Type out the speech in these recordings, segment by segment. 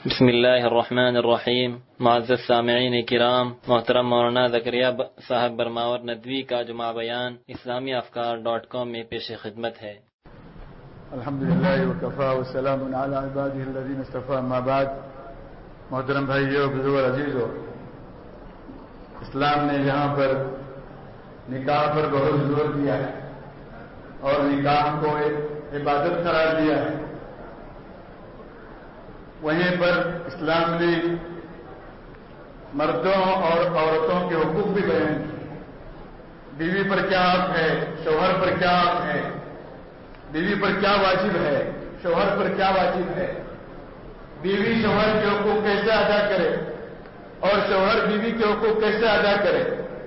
بسم اللہ الرحمن الرحیم. معزز سامعین کرام، محترم مولانا زکریا صاحب برماور ندوی کا جمعہ بیان اسلامی افکار.com میں پیش خدمت ہے. الحمدللہ وکفا والسلام علی عبادہ الذین اصطفی. اما بعد، محترم بھائیو، بزرگ عزیزو، اسلام نے یہاں پر نکاح پر بہت زور دیا ہے اور نکاح کو ایک عبادت قرار دیا ہے. وہیں پر اسلام نے مردوں اور عورتوں کے حقوق بھی بیان کیے. بیوی پر کیا حق ہے، شوہر پر کیا حق ہے، بیوی پر کیا واجب ہے، شوہر پر کیا واجب ہے، بیوی شوہر کے حقوق کیسے ادا کرے اور شوہر بیوی کے حقوق کیسے ادا کرے،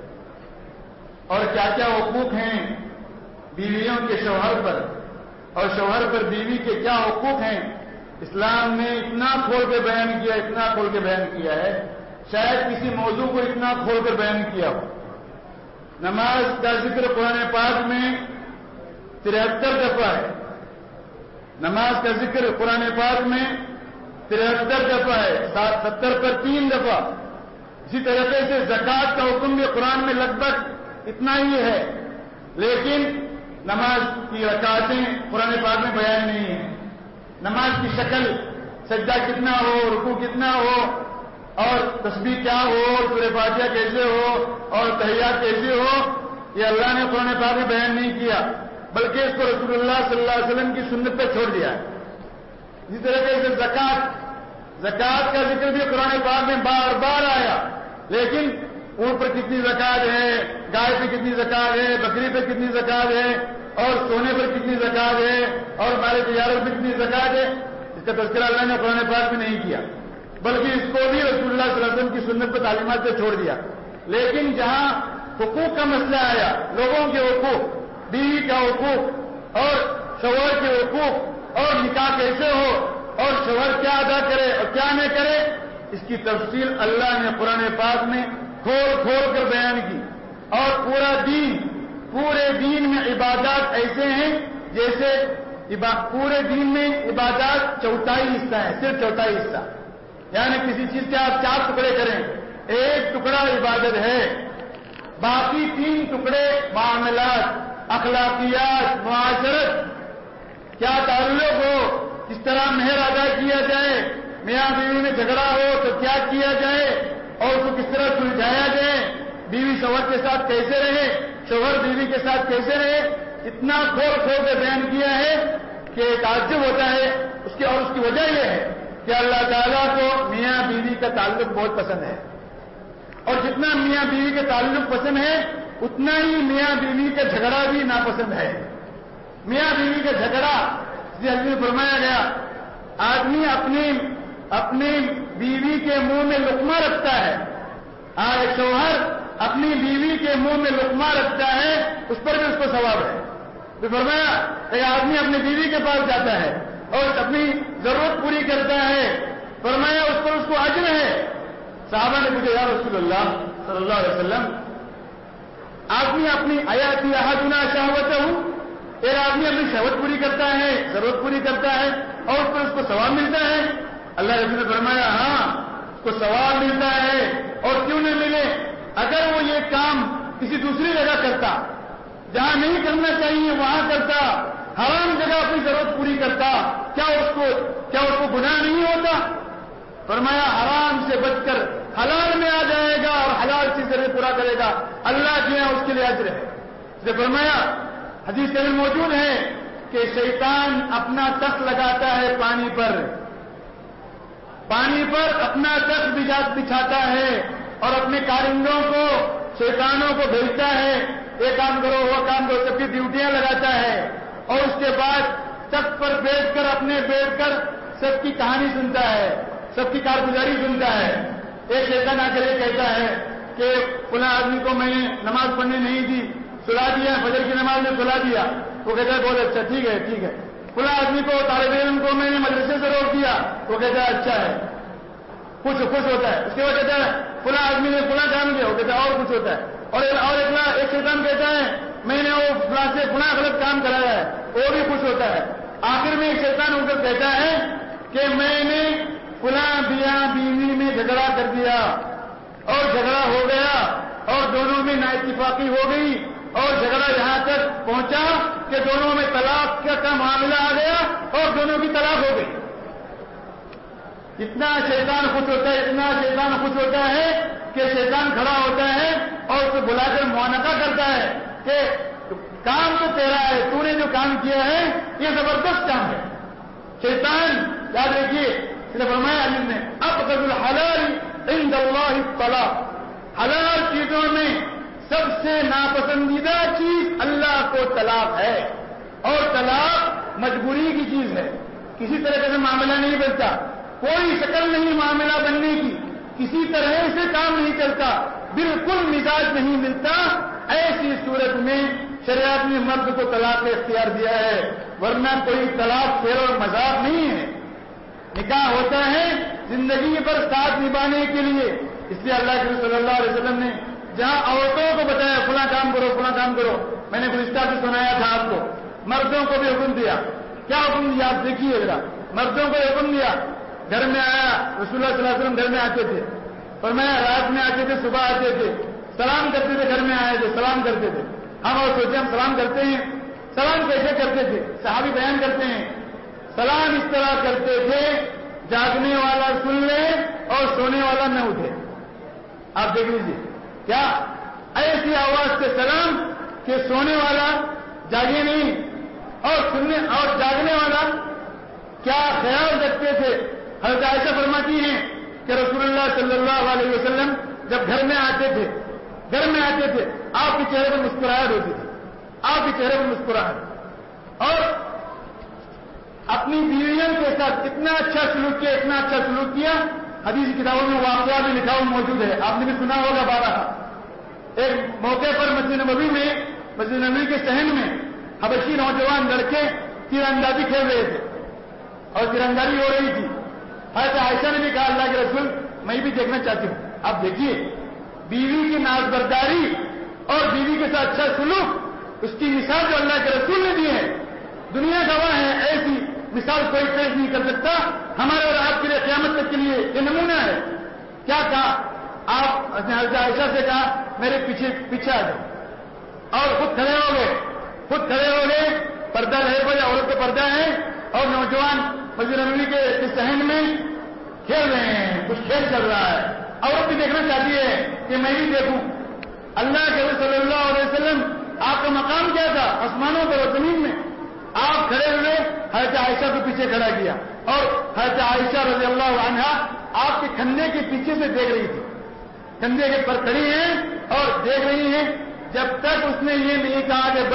اور کیا کیا حقوق ہیں بیویوں کے شوہر پر اور شوہر پر بیوی کے کیا حقوق ہیں. اسلام نے اتنا کھول کے بیان کیا، اتنا کھول کے بیان کیا ہے، شاید کسی موضوع کو اتنا کھول کر بیان کیا ہو. نماز کا ذکر قرآن پاک میں 73 دفعہ ہے. نماز کا ذکر قرآن پاک میں 73 دفعہ ہے، 70 پر 3 دفعہ. اسی طریقے سے زکوٰۃ کا حکم بھی قرآن میں لگ بھگ اتنا ہی ہے، لیکن نماز کی رکعتیں قرآن پاک میں بیان نہیں ہیں. نماز کی شکل، سجدہ کتنا ہو، رکوع کتنا ہو، اور تسبیح کیا ہو، سورہ فاتحہ کیسے ہو، اور تحیات کیسے ہو، یہ اللہ نے قرآن پاک میں بیان نہیں کیا، بلکہ اس کو رسول اللہ صلی اللہ علیہ وسلم کی سنت پہ چھوڑ دیا ہے. اسی طریقے سے زکوٰۃ کا ذکر بھی قرآن پاک میں بار بار آیا، لیکن اونٹ پر کتنی زکوٰۃ ہے، گائے پہ کتنی زکوٰۃ ہے، بکری پہ کتنی زکوٰۃ ہے، اور سونے پر کتنی زکوٰۃ ہے، اور مال تجارت پر کتنی زکوٰۃ ہے، اس کا تذکرہ اللہ نے قرآن پاک میں نہیں کیا، بلکہ اس کو بھی رسول اللہ صلی اللہ علیہ وسلم کی سنت پر تعلیمات سے چھوڑ دیا. لیکن جہاں حقوق کا مسئلہ آیا، لوگوں کے حقوق، بیوی کا حقوق اور شوہر کے حقوق، اور نکاح کیسے ہو اور شوہر کیا ادا کرے اور کیا نہ کرے، اس کی تفصیل اللہ نے قرآن پاک میں کھول کھول کر بیان کی. اور پورے دین میں عبادات ایسے ہیں جیسے پورے دین میں عبادات 4 حصہ ہے، صرف 4 حصہ. یعنی کسی چیز کے آپ 4 ٹکڑے کریں، ایک ٹکڑا عبادت ہے، باقی 3 ٹکڑے معاملات، اخلاقیات، معاشرت، کیا تعلق ہو، کس طرح مہر ادا کیا جائے، میاں بیوی میں جھگڑا ہو تو کیا کیا جائے اور اس کو کس طرح سلجھایا جائے، بیوی شوہر کے ساتھ کیسے رہے، شوہر بیوی کے ساتھ کیسے رہے. اتنا کھول کھول کے بیان کیا ہے کہ تعجب ہوتا ہے. اس کی وجہ یہ ہے کہ اللہ تعالیٰ کو میاں بیوی کا تعلق بہت پسند ہے، اور جتنا میاں بیوی کا تعلق پسند ہے اتنا ہی میاں بیوی کا جھگڑا بھی ناپسند ہے. میاں بیوی کا جھگڑا جس میں فرمایا گیا، آدمی اپنی بیوی کے منہ میں لقمہ رکھتا ہے، ایک شوہر اپنی بیوی کے منہ میں لقمہ رکھتا ہے، اس پر بھی اس کو ثواب ہے. تو فرمایا ایک آدمی اپنی بیوی کے پاس جاتا ہے اور اپنی ضرورت پوری کرتا ہے، فرمایا اس پر اس کو اجر ہے. صحابہ نے پوچھا، یا رسول اللہ صلی اللہ علیہ وسلم، آدمی اپنی آیاتی احدنا شہوتہ، ایک آدمی اپنی شہوت پوری کرتا ہے، ضرورت پوری کرتا ہے، اور اس پر اس کو ثواب ملتا ہے. اللہ رسول نے فرمایا، ہاں اس کو ثواب ملتا ہے، اور کیوں نہ ملے، اگر وہ یہ کام کسی دوسری جگہ کرتا، جہاں نہیں کرنا چاہیے وہاں کرتا، حرام جگہ اپنی ضرورت پوری کرتا، کیا اس کو گناہ نہیں ہوتا؟ فرمایا حرام سے بچ کر حلال میں آ جائے گا اور حلال سے ضرورت پورا کرے گا، اللہ جو ہے اس کے لیے اجر ہے. اسے فرمایا حدیث میں موجود ہے کہ شیطان اپنا تخت لگاتا ہے پانی پر اپنا تخت بچھاتا ہے اور اپنے کارندوں کو، شیطانوں کو بھیجتا ہے، یہ کام کرو وہ کام کرو، سب کی ڈیوٹیاں لگاتا ہے، اور اس کے بعد تخت پر بیٹھ کر سب کی کہانی سنتا ہے، سب کی کارگزاری سنتا ہے. ایک شیطان آ کر یہ کہتا ہے کہ فلاں آدمی کو میں نے نماز پڑھنے نہیں دی، سلا دیا، فجر کی نماز میں سلا دیا. وہ کہتا ہے بہت اچھا، ٹھیک ہے. فلاں آدمی کو، طالب علم کو میں نے مدرسے سے روک دیا، وہ کہتا ہے اچھا ہے، خوش ہوتا ہے. اس کے بعد کہتا ہے فلاں آدمی نے فلاں کام کیا، وہ کہتا ہے اور کچھ ہوتا ہے. اور ایک شیطان کہتا ہے میں نے وہ فلاں سے فلاں غلط کام کرایا ہے، وہ بھی خوش ہوتا ہے. آخر میں ایک شیطان ہو کر کہتا ہے کہ میں نے فلاں جھگڑا کر دیا اور جھگڑا ہو گیا اور دونوں میں نااتفاقی ہو گئی اور جھگڑا یہاں تک پہنچا کہ دونوں میں طلاق کا معاملہ آ گیا اور دونوں کی طلاق ہو گئی. اتنا شیطان خوش ہوتا ہے، اتنا شیطان خوش ہوتا ہے کہ شیطان کھڑا ہوتا ہے اور اسے بلا کر معانقہ کرتا ہے کہ کام تو تیرا ہے، تو نے جو کام کیا ہے یہ زبردست کام ہے. شیطان یاد رکھیے، اس نے فرمایا علی نے ابغض الحلال عند اللہ الطلاق، حلال چیزوں میں سب سے ناپسندیدہ چیز اللہ کو طلاق ہے. اور طلاق مجبوری کی چیز ہے، کسی طرح سے معاملہ نہیں بنتا، کوئی شکل نہیں معاملہ بننے کی، کسی طرح سے کام نہیں چلتا، بالکل مزاج نہیں ملتا. ایسی صورت میں شریعت نے مرد کو طلاق کا اختیار دیا ہے، ورنہ کوئی طلاق کھیل اور مذاق نہیں ہے. نکاح ہوتا ہے زندگی پر ساتھ نبھانے کے لیے. اس لیے اللہ کے رسول صلی اللہ علیہ وسلم نے جہاں عورتوں کو بتایا فلاں کام کرو فلاں کام کرو، میں نے گزشتہ سے سنایا تھا آپ کو، مردوں کو بھی حکم دیا. کیا حکم دیا آپ دیکھیے ذرا. مردوں کو حکم دیا، گھر میں آیا رسول اللہ صلی اللہ علیہ وسلم گھر میں آتے تھے، اور میں رات میں آتے تھے، صبح آتے تھے، سلام کرتے تھے، گھر میں آئے تھے سلام کرتے تھے. ہم اور سوچے ہم سلام کرتے ہیں، سلام کیسے کرتے تھے؟ صحابی بیان کرتے ہیں سلام اس طرح کرتے تھے جاگنے والا سن لے اور سونے والا نہ اٹھے. آپ دیکھ لیجیے کیا ایسی آواز سے سلام کہ سونے والا جاگے نہیں اور سننے اور جاگنے والا کیا خیال رکھتے تھے. حضرت عائشہ فرماتی ہیں کہ رسول اللہ صلی اللہ علیہ وسلم جب گھر میں آتے تھے آپ کے چہرے پر مسکراہٹ ہوتی تھی، آپ کے چہرے پر مسکراہٹ، اور اپنی بیویوں کے ساتھ اتنا اچھا سلوک کیا، اتنا اچھا سلوک کیا. حدیث کی کتابوں میں واقعہ بھی لکھا ہوا موجود ہے، آپ نے بھی سنا ہوگا بارہا. ایک موقع پر مسجد نبوی کے صحن میں حبشی نوجوان لڑکے تیر اندازی کھیل رہے تھے اور تیر اندازی ہو رہی تھی. حضرت عائشہ نے بھی کہا اللہ کے رسول میں بھی دیکھنا چاہتی ہوں. آپ دیکھیے بیوی کی ناز برداری اور بیوی کے ساتھ اچھا سلوک، اس کی مثال جو اللہ کے رسول نے دی ہے دنیا گواہ ہے، ایسی مثال کوئی پیش نہیں کر سکتا. ہمارے اور آپ کے لیے قیامت تک کے لیے یہ نمونہ ہے. کیا کہا آپ؟ حضرت عائشہ سے کہا میرے پیچھے آ جاؤ، اور خود کھڑے ہو گئے. پردہ رہے کوئی عورت کا پردہ ہے اور نوجوان مسجد نبوی کے صحن میں کھیل رہے ہیں، کچھ کھیل چل رہا ہے. عورت بھی دیکھنا چاہتی ہے کہ میں بھی دیکھوں. اللہ کے رسول صلی اللہ علیہ وسلم آپ کا مقام کیا تھا؟ آسمانوں پر اور زمین میں. آپ کھڑے ہوئے حضرت عائشہ کو پیچھے کھڑا کیا اور حضرت عائشہ رضی اللہ عنہا آپ کے کندھے کے پیچھے سے دیکھ رہی تھی. کندھے کے پر کھڑی ہیں اور دیکھ رہی ہیں. جب تک اس نے یہ نہیں کہا کہ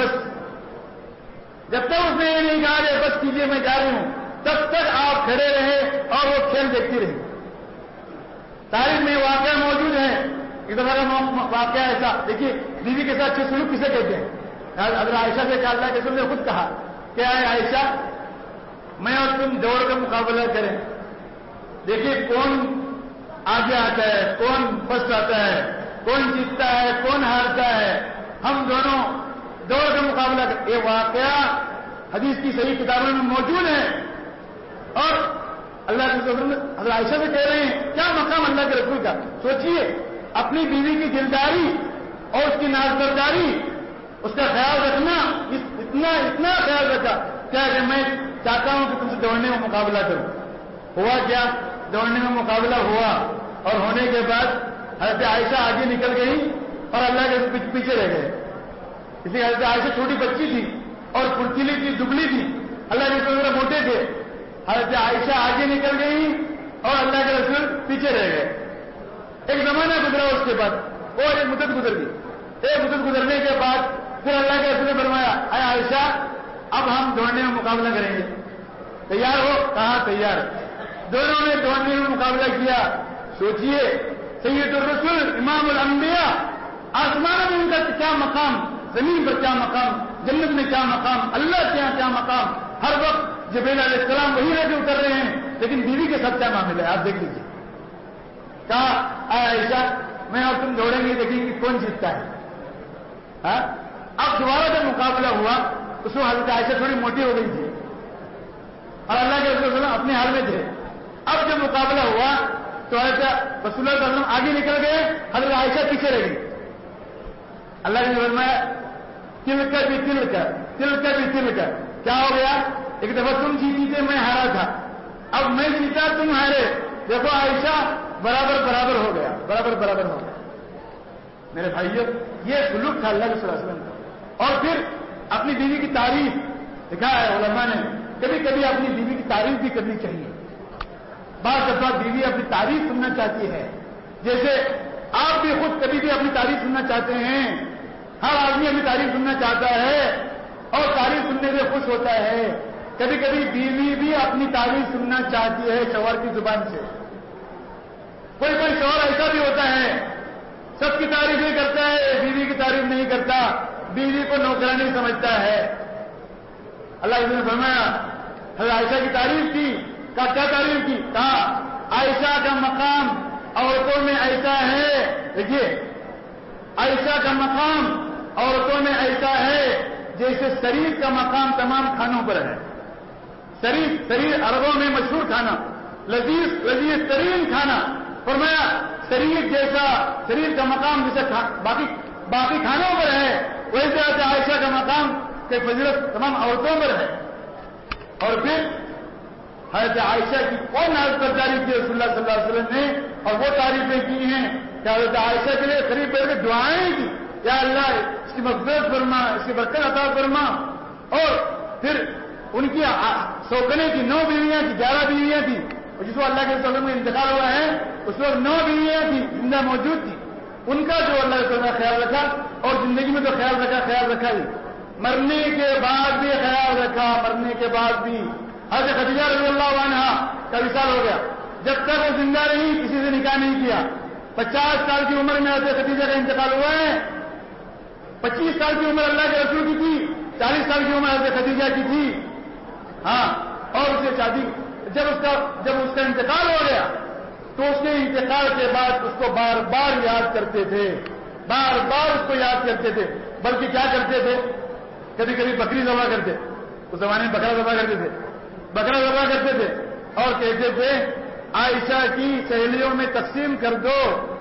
بس کیجیے میں جا رہی ہوں، تب تک آپ کھڑے رہے اور وہ کھیل دیکھتی رہی. تاریخ میں واقعہ موجود ہے. ایک دفعہ واقعہ ایسا دیکھیے، بیوی کے ساتھ اچھے سلوک کسے کہتے ہیں؟ حضرت عائشہ سے کہا، اللہ کے رسول نے خود کہا کہ اے عائشہ میں اور تم دوڑ کا مقابلہ کریں، دیکھیے کون آگے آتا ہے، کون فرسٹ آتا ہے، کون جیتتا ہے، کون ہارتا ہے. ہم دونوں دوڑ کا مقابلہ کریں. یہ واقعہ حدیث کی صحیح کتابوں میں موجود ہے. اور اللہ کے رسول حضرت عائشہ سے کہہ رہے ہیں کیا مقام اللہ کے رسول کا. سوچئے اپنی بیوی کی دلداری اور اس کی نازبرداری، اس کا خیال رکھنا، اتنا خیال رکھا کیا کہ میں چاہتا ہوں کہ تم سے دوڑنے میں مقابلہ کروں. ہوا کیا؟ دوڑنے میں مقابلہ ہوا اور ہونے کے بعد حضرت عائشہ آگے نکل گئی اور اللہ کے پیچھے رہ گئے. اس لیے حضرت عائشہ چھوٹی بچی تھی اور پھرتیلی تھی، دبلی تھی، اللہ کے رسول موٹے تھے. حضرت عائشہ آگے نکل گئی اور اللہ کے رسول پیچھے رہ گئے. ایک زمانہ گزرا، اس کے بعد اور ایک مدت گزر گئی. ایک مدت گزرنے کے بعد پھر اللہ کے رسول نے فرمایا اے عائشہ اب ہم دوڑنے میں مقابلہ کریں گے، تیار ہو؟ کہا تیار. دونوں نے دوڑنے میں مقابلہ کیا. سوچئے سید الرسول امام الانبیاء، آسمان میں ان کا کیا مقام، زمین پر کیا مقام، جنت میں کیا مقام، اللہ کے یہاں کیا مقام. ہر وقت جبریل علیہ السلام وہی رجوع کر رہے ہیں، لیکن بیوی کے ساتھ کیا معاملہ ہے آپ دیکھ لیجیے. کہا اے عائشہ میں اور تم دوڑیں گے، دیکھیں کہ کون جیتتا ہے. اب دوبارہ جب مقابلہ ہوا اس میں حضرت عائشہ تھوڑی موٹی ہو گئی تھی اور اللہ کے رسول اپنے حال میں تھے. اب جب مقابلہ ہوا تو حضرت رسول اللہ صلی اللہ علیہ وسلم آگے نکل گئے, حضرت عائشہ پیچھے رہ گئی. اللہ نے فرمایا تل کر بھی تل کر, تل کر بھی تل کر. کیا ہو گیا؟ ایک دفعہ تم جیتی تھے, میں ہارا تھا, اب میں جیتا تم ہارے. دیکھو عائشہ برابر برابر ہو گیا, برابر برابر ہو گیا. میرے بھائیوں, یہ سلوک تھا اللہ کے صلی اللہ علیہ وسلم کا. اور پھر اپنی بیوی کی تعریف لکھا ہے علماء نے, کبھی کبھی اپنی بیوی کی تعریف بھی کرنی چاہیے. بعض دفعہ بیوی اپنی تعریف سننا چاہتی ہے, جیسے آپ بھی خود کبھی بھی اپنی تعریف سننا چاہتے ہیں. ہر آدمی اپنی تعریف سننا چاہتا ہے اور تعریف سننے سے خوش ہوتا ہے. کبھی کبھی بیوی بھی اپنی تعریف سننا چاہتی ہے شوہر کی زبان سے. کوئی کوئی شوہر ایسا بھی ہوتا ہے سب کی تعریف ہی کرتا ہے, بیوی کی تعریف نہیں کرتا, بیوی کو نوکرانی سمجھتا ہے. اللہ نے فرمایا حضرت عائشہ کی تعریف کی. کہا کیا تعریف کی؟ کہا عائشہ کا مقام عورتوں میں ایسا ہے. دیکھیے, عائشہ کا مقام عورتوں میں ایسا ہے جیسے شریف کا مقام تمام کھانوں پر ہے. شریف عربوں میں مشہور کھانا, لذیذ ترین کھانا. فرمایا شریف جیسا, شریف کا مقام جیسا باقی کھانوں پر ہے, ویسے عائشہ کا مقام کہ فضیلت تمام عورتوں پر ہے. اور پھر حضرت عائشہ کی کون ناز پر تعریف کی رسول اللہ صلی اللہ علیہ وسلم نے, اور وہ تعریفیں کی ہیں کہ حضرت عائشہ کے لیے قریب بیٹھ کے دعائیں کی, یا اللہ اس کی مغفرت فرما, اس کی برکت عطا فرما. اور پھر ان کی سوکنے کی 9 بیویاں تھی, 11 بیویاں تھی. جس کو اللہ کے وسلم میں انتقال ہوا ہے اس وقت 9 بیویاں تھی زندہ موجود تھی. ان کا جو اللہ کے وسلم نے خیال رکھا, اور زندگی میں تو خیال رکھا ہی, مرنے کے بعد بھی خیال رکھا. مرنے کے بعد بھی حضرت خدیجہ رضی اللہ عنہا کا وصال ہو گیا. جب تک وہ زندہ رہی کسی سے نکاح نہیں کیا. 50 سال کی عمر میں حضرت خدیجہ کا انتقال ہوا ہے. 25 سال کی عمر اللہ کے رسول کی تھی, 40 سال کی عمر حضرت خدیجہ کی تھی. ہاں, اور اسے شادی جب اس کا انتقال ہو گیا تو اس کے انتقال کے بعد اس کو بار بار یاد کرتے تھے, بار بار اس کو یاد کرتے تھے. بلکہ کیا کرتے تھے, کبھی کبھی بکری ذبح کرتے, اس زمانے میں بکرا ذبح کرتے تھے, اور کہتے تھے عائشہ کی سہیلیوں میں تقسیم کر دو.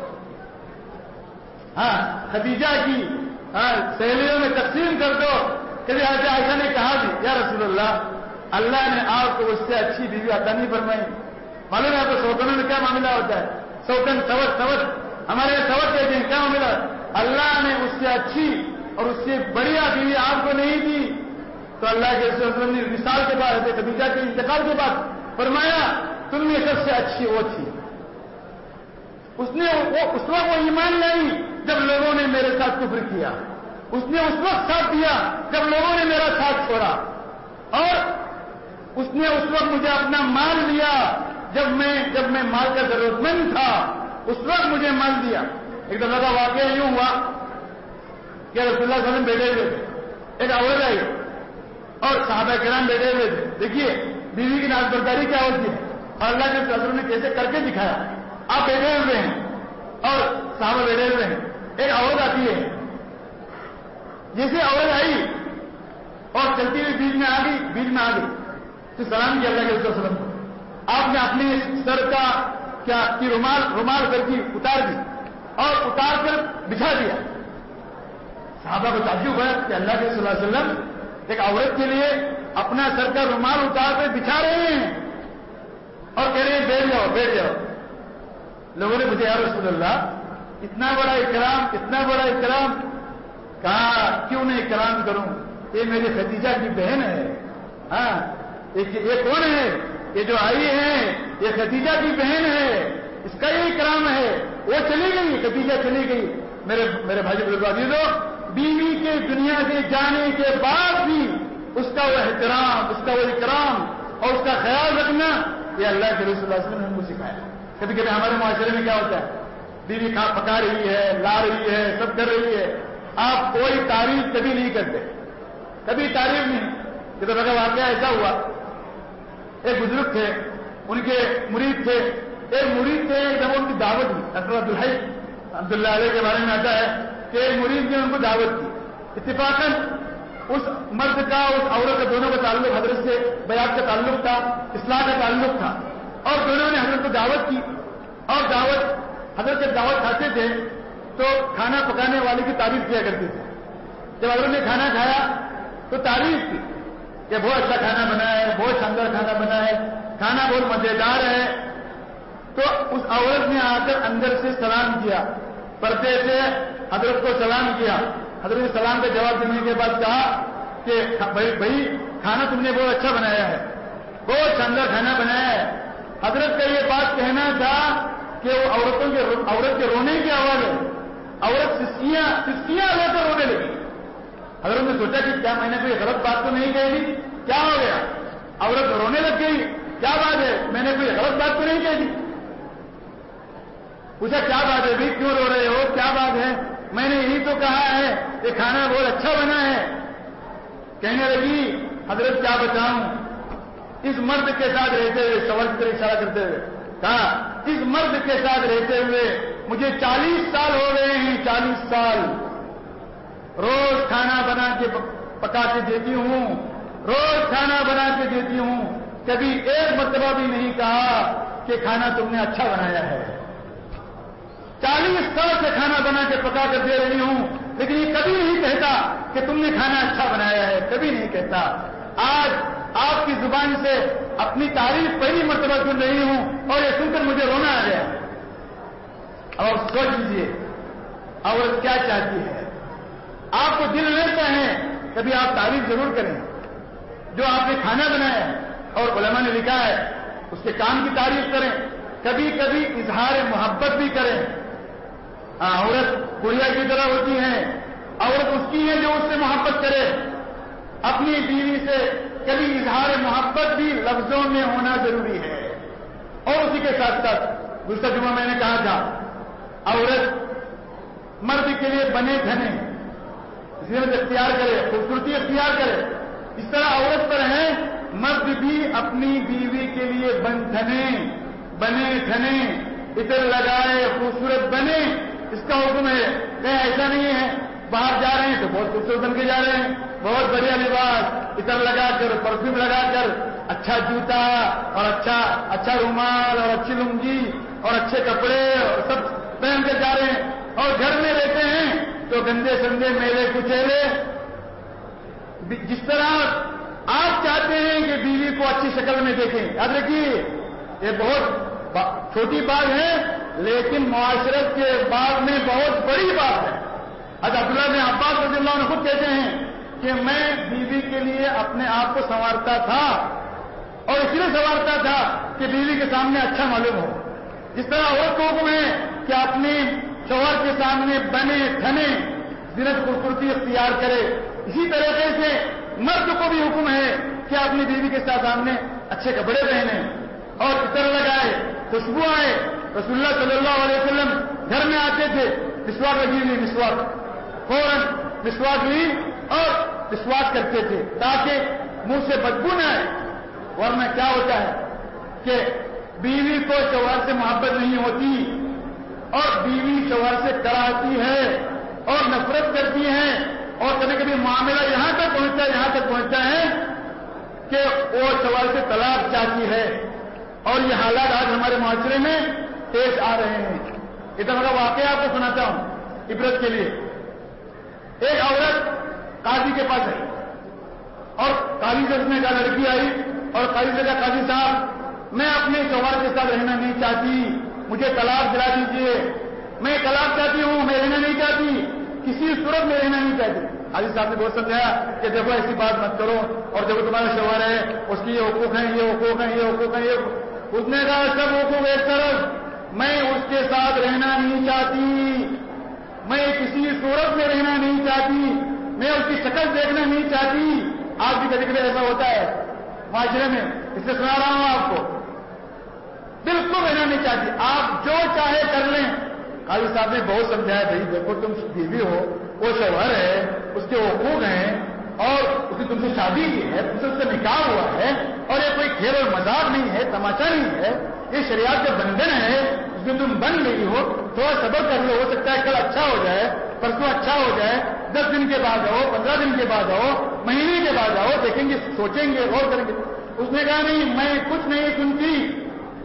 ہاں, خدیجہ کی سہیلیوں میں تقسیم کر دو. کبھی حضرت عائشہ نے کہا بھی یا رسول اللہ نے آپ کو اس سے اچھی بیوی عطا نہیں فرمائی. معلوم ہے آپ کو سوکنوں میں کیا معاملہ ہوتا ہے, سوکن سوت ہمارے یہاں سوت کہتے ہیں, کیا معاملہ؟ اللہ نے اس سے اچھی اور اس سے بڑھیا بیوی آپ کو نہیں دی. تو اللہ کے رسول وسلم نے مثال کے بعد حضرت خدیجہ کے انتقال کے بعد فرمایا تم میں سب سے اچھی وہ تھی. اس وقت وہ ایمان لائی جب لوگوں نے میرے ساتھ کفر کیا. اس نے اس وقت ساتھ دیا جب لوگوں نے میرا ساتھ چھوڑا. اور اس نے اس وقت مجھے اپنا مال دیا جب میں مال کا ضرورت مند تھا, اس وقت مجھے مال دیا. ایک دفعہ کا واقعہ یوں ہوا کہ رسول اللہ صلی اللہ علیہ وسلم بیٹھے ہوئے تھے, ایک عورت آئی اور صحابہ کرام بیٹھے ہوئے تھے. دیکھیے بیوی کی نازبرداری کیا ہوتی ہے, اور اللہ کے رسول نے کیسے کر کے دکھایا. آپ بیٹھے ہوئے ہیں اور صحابہ بیٹھے ہوئے ہیں, ایک عورت آتی ہے. جیسے عورت آئی اور چلتی ہوئی بیچ میں آ گئی تو سلام کیا اللہ کے رسول وسلم کو. آپ نے اپنے سر کا رومال کر کی اتار دی اور اتار کر بچھا دیا. صحابہ کو تعجب ہوا کہ اللہ کے رسول صلی اللہ علیہ وسلم ایک عورت کے لیے اپنا سر کا رومال اتار کر بچھا رہے ہیں اور کہہ رہے ہیں بیٹھ جاؤ. لوگوں نے مجھے یا رسول اللہ اتنا بڑا اکرام, کہا کیوں نہیں اکرام کروں, یہ میری خدیجہ کی بہن ہے. ہاں, یہ کون ہے, یہ جو آئی ہے یہ خدیجہ کی بہن ہے, اس کا یہ اکرام ہے. وہ چلی گئی, خدیجہ چلی گئی. میرے بھائی بزرگوں, بیوی کے دنیا سے جانے کے بعد بھی اس کا وہ احترام, اس کا وہ اکرام اور اس کا خیال رکھنا, یہ اللہ کے رسول صلی اللہ علیہ وسلم نے ہم کو سکھایا. کبھی کبھی ہمارے معاشرے میں کیا ہوتا ہے, بیوی پکا رہی ہے, لا رہی ہے, سب کر رہی ہے, آپ کوئی تعریف کبھی نہیں کرتے, کبھی تعریف نہیں. کہ تو میرا واقعہ ایسا ہوا, ایک بزرگ تھے, ان کے مرید تھے, ایک جب ان کی دعوت دی. ڈاکٹر عبداللہ علیہ کے بارے میں آتا ہے کہ ایک مرید نے ان کو دعوت کی. اتفاقاً اس مرد کا اس عورت کا دونوں کا تعلق حضرت سے بیعت کا تعلق تھا, اصلاح کا تعلق تھا, اور دونوں نے حضرت کو دعوت کی. اور دعوت، حضرت جب دعوت کھاتے تھے تو کھانا پکانے والے کی تعریف کیا کرتے تھے. جب حضرت نے کھانا کھایا تو تعریف کی کہ بہت اچھا کھانا بنا ہے، بہت شاندار کھانا بنا ہے، کھانا بہت مزیدار ہے. تو اس عورت نے آ کر اندر سے سلام کیا، پردے سے حضرت کو سلام کیا. حضرت نے سلام کا جواب دینے کے بعد کہا کہ بھائی کھانا تم نے بہت اچھا بنایا ہے، بہت شاندار کھانا بنایا ہے. حضرت کا یہ بات کہنا تھا کہ وہ عورت کے رونے کی آواز ہے. عورت سسکیاں لے کر رونے لگی. حضرت نے سوچا کہ کیا میں نے کوئی غلط بات تو نہیں کہی دی، کیا ہو گیا؟ عورت رونے لگ گئی. کیا بات ہے؟ میں نے کوئی غلط بات تو نہیں کہی دی. پوچھا کیا بات ہے بھائی، کیوں رو رہے ہو، کیا بات ہے؟ میں نے یہی تو کہا ہے کہ کھانا بہت اچھا بنا ہے. کہنے لگی حضرت کیا بتاؤں، اس مرد کے ساتھ رہتے ہوئے، شوہر کی طرف اشارہ کرتے ہوئے کہا اس مرد کے ساتھ رہتے ہوئے مجھے 40 سال ہو گئے ہیں. 40 سال روز کھانا بنا کے پکا کے دیتی ہوں، روز کھانا بنا کے دیتی ہوں. کبھی ایک مرتبہ بھی نہیں کہا کہ کھانا تم نے اچھا بنایا ہے. 40 سال سے کھانا بنا کے پکا کر دے رہی ہوں، لیکن یہ کبھی نہیں کہتا کہ تم نے کھانا اچھا بنایا ہے، کبھی نہیں کہتا. آج آپ کی زبان سے اپنی تعریف پہلی مرتبہ سن رہی ہوں اور یہ سن کر مجھے رونا آ گیا. اور سوچ لیجیے عورت کیا چاہتی ہے. آپ کو دل میں چاہے کبھی آپ تعریف ضرور کریں جو آپ نے کھانا بنایا ہے، اور علماء نے لکھا ہے اس کے کام کی تعریف کریں. کبھی کبھی اظہار محبت بھی کریں. عورت گڑیا کی طرح ہوتی ہے، عورت اس کی ہے جو اس سے محبت کرے. اپنی بیوی سے کبھی اظہار محبت بھی لفظوں میں ہونا ضروری ہے. اور اسی کے ساتھ ساتھ دوسرا جمعہ میں نے کہا تھا عورت مرد کے لیے بنے دھنے زینت اختیار کرے، خوبصورتی اختیار کرے. اس طرح عورت پر ہے مرد بھی اپنی بیوی کے لیے بنے ٹھنے عطر لگائے، خوبصورت بنے. اس کا حکم ہے. کہیں ایسا نہیں ہے باہر جا رہے ہیں تو بہت خوبصورت بن کے جا رہے ہیں، بہت بڑھیا لباس عطر لگا کر، پرفیوم لگا کر، اچھا جوتا اور اچھا رومال اور اچھی لنگی اور اچھے کپڑے اور سب پہن کر جا رہے ہیں، اور گھر میں رہتے ہیں تو گندے سندے میلے کچیلے. جس طرح آپ چاہتے ہیں کہ بیوی کو اچھی شکل میں دیکھیں، یاد رکھیے یہ بہت چھوٹی بات ہے لیکن معاشرت کے بعد میں بہت بڑی بات ہے. حضرت عبداللہ بن عباس رضی اللہ عنہ خود کہتے ہیں کہ میں بیوی کے لیے اپنے آپ کو سنوارتا تھا، اور اس لیے سنوارتا تھا کہ بیوی کے سامنے اچھا معلوم ہو. جس طرح عورت کو حکم ہے کہ اپنے شوہر کے سامنے بنے ٹھنے زینت خوبصورتی اختیار کرے، اسی طریقے سے مرد کو بھی حکم ہے کہ اپنی بیوی کے سامنے اچھے کپڑے پہنے اور عطر لگائے، خوشبو آئے. رسول اللہ صلی اللہ علیہ وسلم گھر میں آتے تھے، مسواک لگی ہوئی، مسواک فوراً مسواک لی اور مسواک کرتے تھے تاکہ منہ سے بدبو نہ آئے. ورنہ کیا ہوتا ہے کہ بیوی کو شوہر سے محبت نہیں ہوتی اور بیوی شوہر سے کراہتی ہے اور نفرت کرتی ہے، اور کبھی کبھی معاملہ یہاں تک پہنچتا ہے کہ وہ شوہر سے طلاق چاہتی ہے. اور یہ حالات آج ہمارے معاشرے میں پیش آ رہے ہیں. ادھر کا واقعہ آپ کو سناتا ہوں عبرت کے لیے. ایک عورت قاضی کے پاس آئی اور قاضی سے اس نے کہا، لڑکی آئی اور قاضی سے کہا قاضی صاحب میں اپنے شوہر کے ساتھ رہنا نہیں چاہتی، مجھے طلاق دلا دیجیے. میں طلاق چاہتی ہوں، میں رہنا نہیں چاہتی، کسی صورت میں رہنا نہیں چاہتی. قاضی صاحب نے بہت سمجھایا کہ دیکھو ایسی بات مت کرو، اور دیکھو تمہارا شوہر ہے اس کی یہ حقوق ہیں، یہ حقوق ہیں، یہ حقوق ہیں. اس نے کہا سب حقوق ایک طرف، میں اس کے ساتھ رہنا نہیں چاہتی، میں کسی صورت میں رہنا نہیں چاہتی، میں اس کی شکل دیکھنا نہیں چاہتی. آج بھی کبھی کبھی ایسا ہوتا ہے معاشرے میں، اس سے سنا رہا ہوں آپ کو. بالکل رہنا نہیں چاہتی، آپ جو چاہے کر لیں. قاضی صاحب نے بہت سمجھایا، بھائی دیکھو تم بیوی ہو، وہ شوہر ہے، اس کے حقوق ہیں، اور اس نے تم سے شادی کی ہے، تم سے اس کا نکاح ہوا ہے، اور یہ کوئی کھیل اور مذاق نہیں ہے، تماشا نہیں ہے، یہ شریعت کا بندھن ہے، اس میں تم بن گئی ہو. تھوڑا صبر کر لو، ہو سکتا ہے کل اچھا ہو جائے، پرسوں اچھا ہو جائے، 10 دن کے بعد آؤ، 15 دن کے بعد آؤ، مہینے کے بعد آؤ، دیکھیں گے، سوچیں گے، غور کریں گے. اس نے کہا نہیں، میں کچھ نہیں سنتی،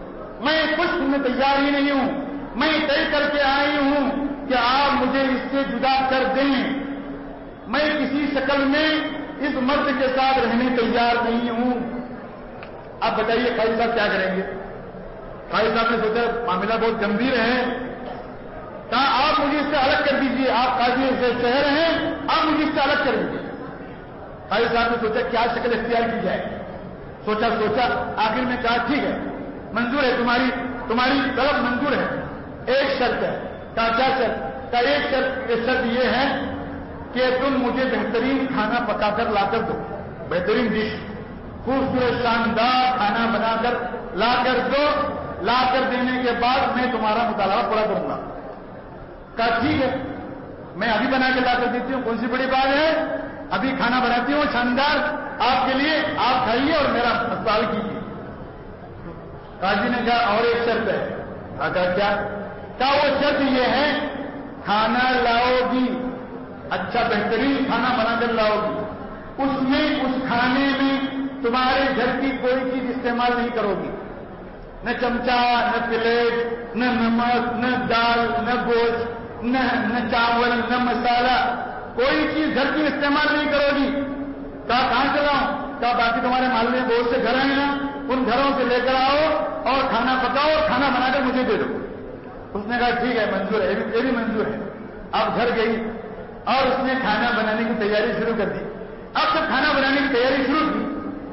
میں کچھ میں تیار ہی نہیں ہوں. میں طے کر کے آئی ہوں کہ آپ مجھے اس سے جدا کر دیں. میں کسی شکل میں اس مرد کے ساتھ رہنے تیار نہیں ہوں. آپ بتائیے قاضی صاحب کیا کریں گے؟ قاضی صاحب نے سوچا معاملہ بہت گمبھیر ہے. کہا آپ مجھے اس سے الگ کر دیجیے. آپ قاضی سے شہر ہیں, آپ مجھے اس سے الگ کر دیجیے. قاضی صاحب نے سوچا کیا شکل اختیار کی جائے. سوچا آخر میں کہا ٹھیک ہے, منظور ہے, تمہاری طلب منظور ہے. ایک شرط ہے. کہا کیا شرط؟ کہا ایک شرط یہ ہے کہ تم مجھے بہترین کھانا پکا کر لا کر دو. بہترین ڈش, خوبصورت شاندار کھانا بنا کر لا کر دو. لا کر دینے کے بعد میں تمہارا مطالبہ پورا کروں گا. کہا ٹھیک ہے, میں ابھی بنا کے لا کر دیتی ہوں. کون سی بڑی بات ہے, ابھی کھانا بناتی ہوں شاندار آپ کے لیے, آپ کھائیے اور میرا استعمال کیجیے. قاضی نے کہا اور ایک شرط ہے. کہا کیا؟ کہا وہ شرط یہ ہے کھانا لاؤ گی, اچھا بہترین کھانا بنا کر لاؤ گی, اس کھانے میں تمہارے گھر کی کوئی چیز استعمال نہیں کرو گی. نہ چمچا, نہ پلیٹ, نہ نمک, نہ دال, نہ گوشت, نہ چاول, نہ مسالہ, کوئی چیز گھر کی استعمال نہیں کرو گی. کہا کہاں سے لاؤں؟ کہا باقی تمہارے محلے میں بہت سے گھر ہیں نا, ان گھروں سے لے کر آؤ اور کھانا پکاؤ اور کھانا بنا کر مجھے دے دو. اس نے کہا ٹھیک ہے, منظور ہے, یہ بھی منظور ہے. اب گھر گئی اور اس نے کھانا بنانے کی تیاری شروع کر دی. اب جب کھانا بنانے کی تیاری شروع کی,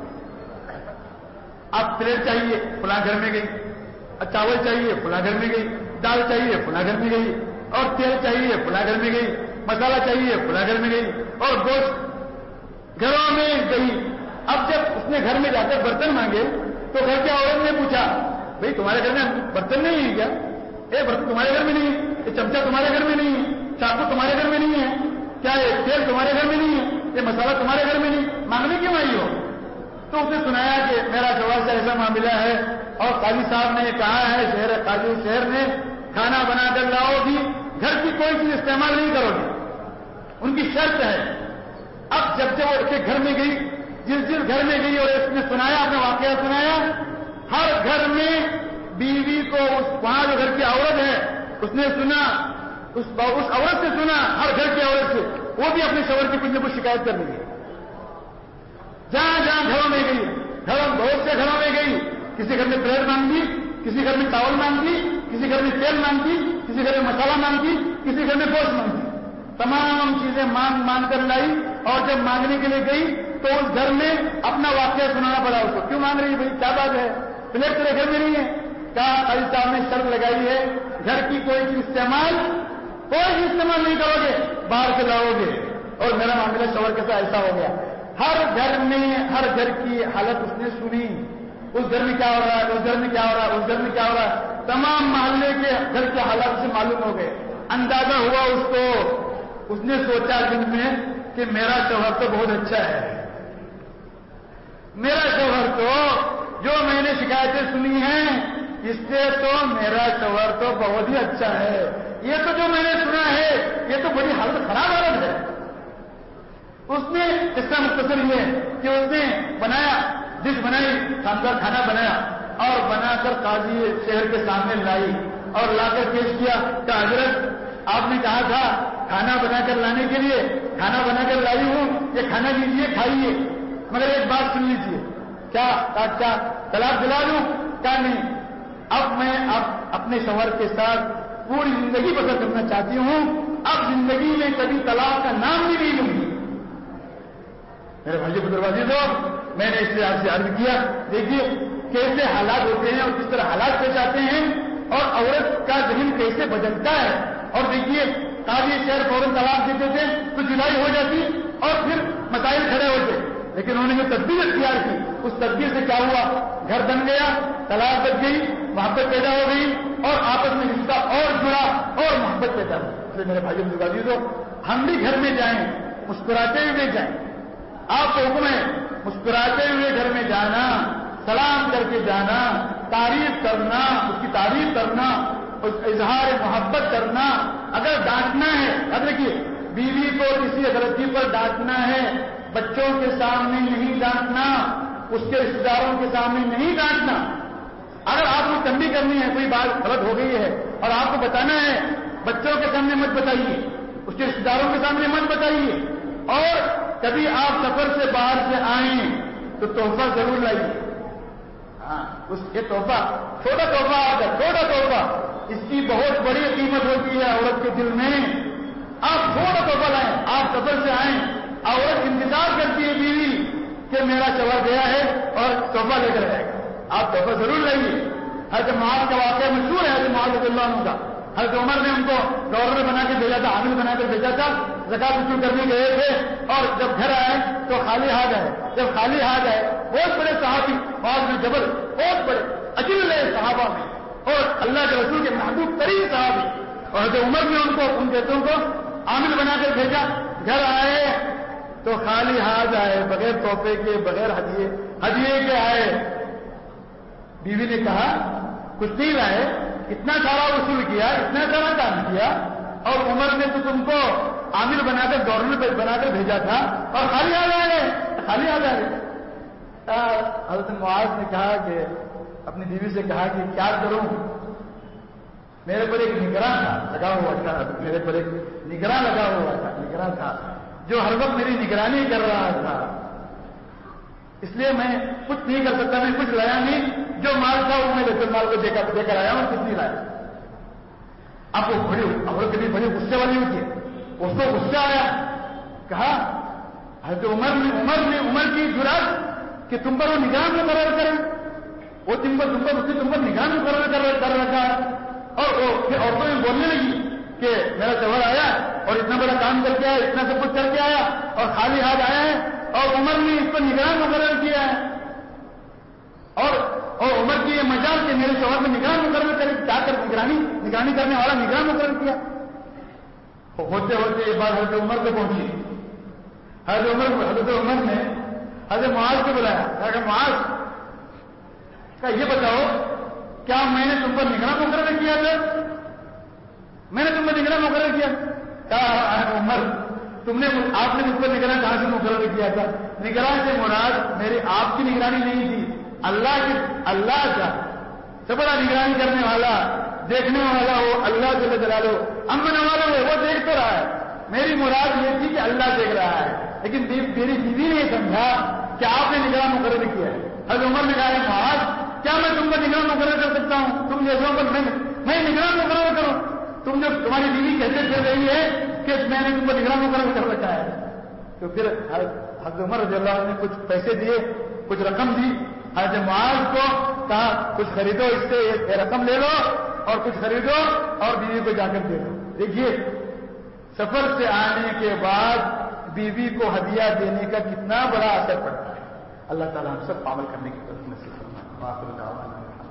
اب پلیٹ چاہیے, فلاں گھر میں گئی. چاول چاہیے, فلاں گھر میں گئی. دال چاہیے, فلاں گھر میں گئی. اور تیل چاہیے, فلاں گھر میں گئی. مسالہ چاہیے, فلاں گھر میں گئی. اور گوشت گھروں میں گئی. اب جب اس نے گھر میں جا کر برتن مانگے تو گھر کی عورت نے پوچھا بھئی تمہارے گھر میں برتن نہیں ہے کیا؟ یہ برتن تمہارے گھر میں نہیں ہے, یہ چمچا تمہارے گھر میں نہیں ہے, چاقو تمہارے گھر میں نہیں ہے, کیا یہ تیل تمہارے گھر میں نہیں ہے, یہ مسالہ تمہارے گھر میں نہیں, مانگنے کیوں آئی ہو؟ تو اس نے سنایا کہ میرا جواز سے ایسا معاملہ ہے اور قاضی صاحب نے کہا ہے, قاضی شہر نے کھانا بنا کر لاؤ گی, گھر کی کوئی چیز استعمال نہیں کرو گی, ان کی شرط ہے. اب جب وہ اس کے گھر میں گئی, جس گھر میں گئی اور اس نے سنایا, اپنا واقعہ سنایا, ہر گھر میں بیوی کو وہاں جو گھر کی عورت ہے اس نے سنا, اس عورت سے سنا, ہر گھر کی عورت سے, وہ بھی اپنے شوہر کی کچھ نہ کچھ شکایت کر رہی ہے. جہاں جہاں گھروں میں گئی, بہت سے گھروں میں گئی, کسی گھر میں پلیٹ مانگی, کسی گھر میں چاول مانگی, کسی گھر میں تیل مانگی, کسی گھر میں مسالہ مانگی, کسی گھر میں گوشت مانگی. تمام چیزیں مانگ کر لائی اور جب مانگنے کے لیے گئی تو اس گھر میں اپنا واقعہ سنانا پڑا اس کو. کیوں مانگ رہی ہے بھائی, کیا بات ہے, پلیٹ تیرے گھر میں نہیں ہے؟ کہا قاضی صاحب نے شرط لگائی ہے گھر کی کوئی چیز استعمال نہیں کرو گے, باہر سے لاؤ گے. اور میرا معاملہ شوہر کے ساتھ ایسا ہو گیا. ہر گھر میں ہر گھر کی حالت اس نے سنی, اس گھر میں کیا ہو رہا ہے, اس گھر میں کیا ہو رہا ہے, اس گھر میں کیا ہو رہا ہے, تمام محلے کے گھر کے حالات سے معلوم ہو گئے. اندازہ ہوا اس کو. اس نے سوچا دن میں کہ میرا شوہر تو بہت اچھا ہے, میرا شوہر تو جو میں نے شکایتیں سنی ہیں اس سے تو میرا شوہر تو بہت ہی اچھا ہے. یہ تو جو میں نے سنا ہے یہ تو بڑی حالت خراب حالت ہے. اس نے قصہ مختصر یہ کہ اس نے بنایا, ڈش بنائی, شاندار کھانا بنایا اور بنا کر قاضی شہر کے سامنے لائی اور لا کر پیش کیا کہ حضرت آپ نے کہا تھا کھانا بنا کر لانے کے لیے, کھانا بنا کر لائی ہوں, یہ کھانا لیجیے کھائیے, مگر ایک بات سن لیجیے. کیا طلاق دلا دوں؟ کیا نہیں, اب میں اپنے شوہر کے ساتھ پوری زندگی بسر کرنا چاہتی ہوں, اب زندگی میں کبھی طلاق کا نام بھی نہیں لوں گی. میرے بھائیوں بزرگوں دوست, میں نے اس سے آپ سے عرض کیا, دیکھیے کیسے حالات ہوتے ہیں اور کس طرح حالات پیش آتے ہیں اور عورت کا ذہن کیسے بدلتا ہے. اور دیکھیے قاضی شہر فوراً طلاق دیتے تھے تو جدائی ہو جاتی اور پھر مسائل کھڑے ہوتے, لیکن انہوں نے جو تدبیر اختیار کی اس تدبیر سے کیا ہوا, گھر بن گیا, طلاق بچ گئی, محبت پیدا ہو گئی اور آپس میں رشتہ اور جڑا اور محبت پیدا ہو. اس لیے میرے بھائیوں بزرگوں, ہم بھی گھر میں جائیں, مسکراتے ہوئے جائیں. آپ کو حکم ہے مسکراتے ہوئے گھر میں جانا, سلام کر کے جانا, تعریف کرنا, اس کی تعریف کرنا, اس اظہار محبت کرنا. اگر ڈانٹنا ہے, یاد رکھیے بیوی کو کسی غلطی پر ڈانٹنا ہے, بچوں کے سامنے نہیں ڈانٹنا, اس کے رشتے داروں کے سامنے نہیں ڈانٹنا. اگر آپ کو تنبیہ کرنی ہے کوئی بات غلط ہو گئی ہے اور آپ کو بتانا ہے، بچوں کے سامنے مت بتائیے، اس کے رشتے داروں کے سامنے مت بتائیے، اور کبھی آپ سفر سے باہر سے آئیں تو تحفہ ضرور لائیے۔ ہاں، اس کے تحفہ، چھوٹا تحفہ آتا ہے، چھوٹا تحفہ، اس کی بہت بڑی قیمت ہوتی ہے عورت کے دل میں۔ آپ چھوٹا تحفہ لائیں، آپ سفر سے آئیں، عورت انتظار کرتی ہے بیوی کہ میرا شوہر گیا ہے اور تحفہ لے کر آئے گا، آپ تحفہ ضرور لائیے۔ حضرت معاذ کا واقعہ مشہور ہے، حضرت معاذ رضی اللہ عنہ کا۔ حضرت عمر نے ان کو گورنر بنا کے بھیجا تھا، عامل بنا کر بھیجا تھا، زکات وصول کرنے گئے تھے، اور جب گھر آئے تو خالی ہاتھ آئے۔ جب خالی ہاتھ آئے، بہت بڑے صحابی، معاذ بن جبل، بہت بڑے اجل صحابہ میں اور اللہ کے رسول کے محبوب ترین صحابی، اور حضرت عمر نے ان کو ان بیٹوں کو عامل بنا کر بھیجا۔ گھر آئے تو خالی ہاتھ آئے، بغیر تحفے کے، بغیر ہدیے کے آئے۔ بیوی نے کہا کچھ نہیں لائے، اتنا سارا وصول کیا، اتنا سارا کام کیا، اور عمر نے تو تم کو عامل بنا کر گورنر بنا کر بھیجا تھا اور خالی ہاتھ آ گئے، خالی ہاتھ آ گئے۔ حضرت معاذ نے کہا کہ اپنی بیوی سے کہا کہ کیا کروں، میرے پر ایک نگراں تھا لگا ہوا تھا، میرے پر ایک نگراں لگا ہوا تھا، نگراں تھا جو ہر وقت میری نگرانی کر رہا تھا، اس لیے میں کچھ نہیں کر سکتا، میں کچھ لایا نہیں، جو مال تھا وہ میں بیت المال کو دے کر آیا ہوں، کچھ نہیں لایا۔ اب وہ بڑی عورت کے لیے بڑی غصے والی ہوتی ہے، اس کو غصہ آیا، کہا حضرت عمر کی جرات کہ تم پر وہ نگران مقرر کریں، وہ تم پر نگران مقرر کر رکھا ہے، اور پھر عورتوں میں بولنے لگی کہ میرا شوہر آیا اور اتنا بڑا کام کر کے آیا، اتنا سب کچھ کر کے آیا اور خالی ہاتھ آیا ہے، اور عمر نے اس پر نگران مقرر کیا ہے، اور عمر کی یہ مجال کہ میرے شوہر نے نگران مقرر کرے، کیا کر نگرانی کرنے والا نگران مقرر کیا۔ ہوتے ہوتے یہ بات حضرت عمر کو پہنچی۔ حضرت عمر نے حضرت معاذ کو بلایا، کہا کہ معاذ کا یہ بتاؤ کیا میں نے تم پر نگران مقرر کیا تھا؟ میں نے تم پر نگران مقرر کیا؟ کہا عمر آپ نے مجھ پر نگران کہاں سے مقرر کیا تھا؟ نگران سے مراد میری آپ کی نگرانی نہیں تھی، اللہ کا سب بڑا نگرانی کرنے والا، دیکھنے والا ہو اللہ جل جلالہ، امن والا ہو وہ دیکھ تو رہا ہے، میری مراد یہ تھی کہ اللہ دیکھ رہا ہے، لیکن میری بیوی نے یہ سمجھا کہ آپ نے نگران مقرر کیا ہے۔ حضرت عمر نے کہا معاذ کیا میں تم پر نگران مقرر کر سکتا ہوں؟ تم جیسوں پر میں نگران مقرر کروں؟ تمہاری بیوی کہتے پھر رہی ہے کہ میں نے تم کو نگران مقرر کر رکھا ہے۔ تو پھر حضرت عمر رضی اللہ عنہ نے کچھ پیسے دیے، کچھ رقم دی، حضرت معاذ کو کہا کچھ خریدو، اس سے یہ رقم لے لو اور کچھ خریدو اور بیوی کو جا کر دے دو۔ دیکھیے سفر سے آنے کے بعد بیوی کو ہدیہ دینے کا کتنا بڑا اثر پڑتا ہے۔ اللہ تعالیٰ ہم سب عمل کرنے کی توفیق نصیب فرمائے۔